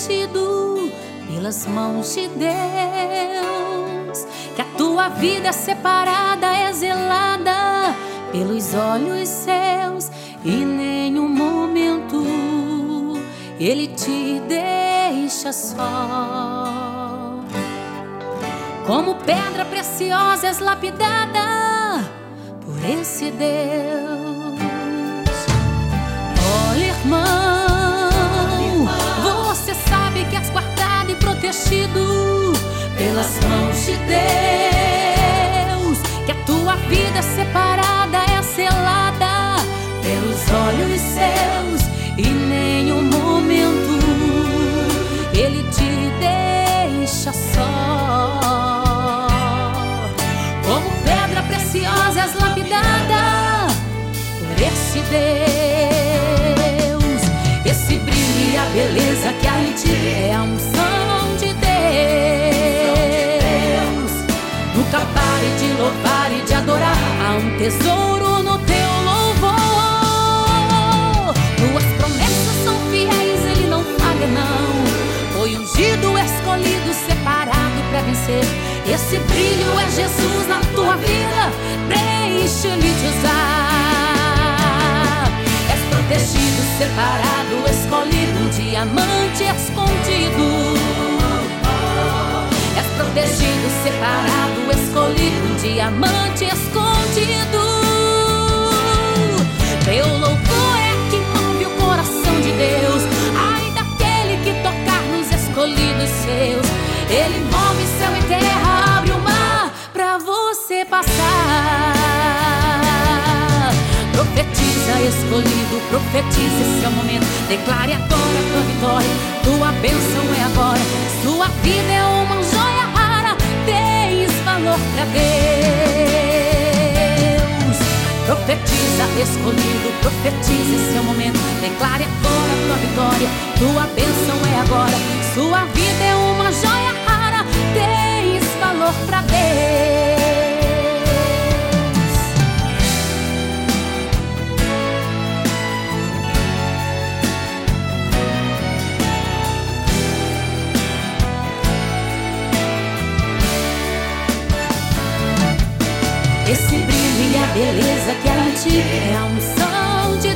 protegido pelas mãos de Deus, que a tua vida é separada, é zelada pelos olhos seus, e em nenhum momento Ele te deixa só. Como pedra preciosa és lapidada por esse Deus. Olha, irmão, você sabe que és guardado e protegido pelas mãos de Deus, que a tua vida separada é selada pelos olhos seus, e em nenhum momento Ele te deixa só. Como pedra preciosa és lapidada por esse Deus. Esse brilho e a beleza que há em ti é a unção de Deus. Nunca pare de louvar e de adorar, há um tesouro no teu louvor. Tuas promessas são fiéis, Ele não falha não. Foi ungido, escolhido, separado para vencer. Esse brilho é Jesus na tua vida, deixa Ele te usar. És protegido, separado, escolhido, um diamante escondido. És protegido, separado, escolhido, um diamante escondido. Teu louvor é que move o coração de Deus. Ai daquele que tocar nos escolhidos seus. Ele move céu e terra, abre o mar pra você passar. Profetiza, escolhido, profetiza, esse é o momento. Declare agora a tua vitória, tua bênção é agora. Sua vida é uma joia rara, tens valor pra Deus. Profetiza, escolhido, profetiza, esse é o momento. Declare agora a tua vitória, tua bênção é agora. Sua vida é uma joia rara, tens valor pra Deus. Esse brilho e a beleza que há em ti é a unção de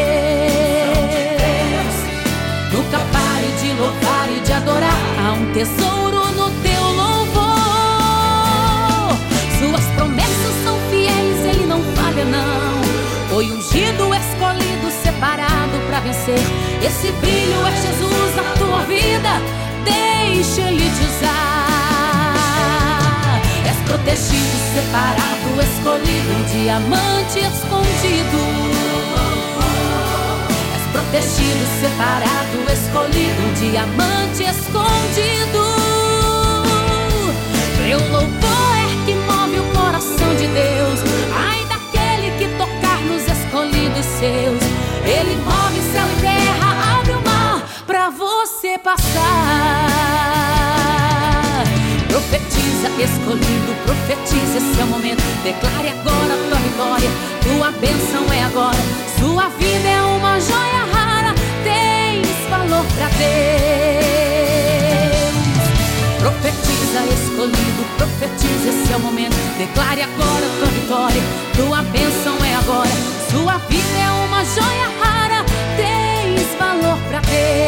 Deus. Nunca pare de louvar e de adorar, há um tesouro no teu louvor. Suas promessas são fiéis, Ele não falha não. Foi ungido, escolhido, separado para vencer. Esse brilho é Jesus na tua vida, deixa Ele te usar. És protegido, separado, escolhido, um diamante escondido. És protegido, separado, escolhido, um diamante escondido. Teu louvor é que move o coração de Deus. Ai daquele que tocar nos escolhidos seus. Ele move céu e terra, abre o mar pra você passar. Profetiza, escolhido, profetiza, esse é o momento. Declare agora a tua vitória, tua bênção é agora. Sua vida é uma joia rara, tens valor pra Deus. Profetiza, escolhido, profetiza, esse é o momento. Declare agora a tua vitória, tua bênção é agora. Sua vida é uma joia rara, tens valor pra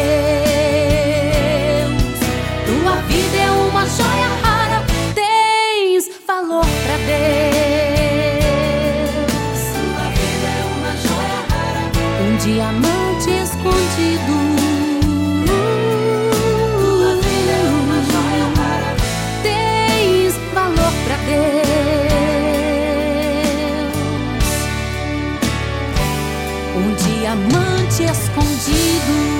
Deus. Tua vida é uma joia rara, tens valor pra Deus. Sua vida é uma joia rara, Um diamante escondido. tua vida é uma joia rara, Tens valor pra Deus. Um diamante escondido.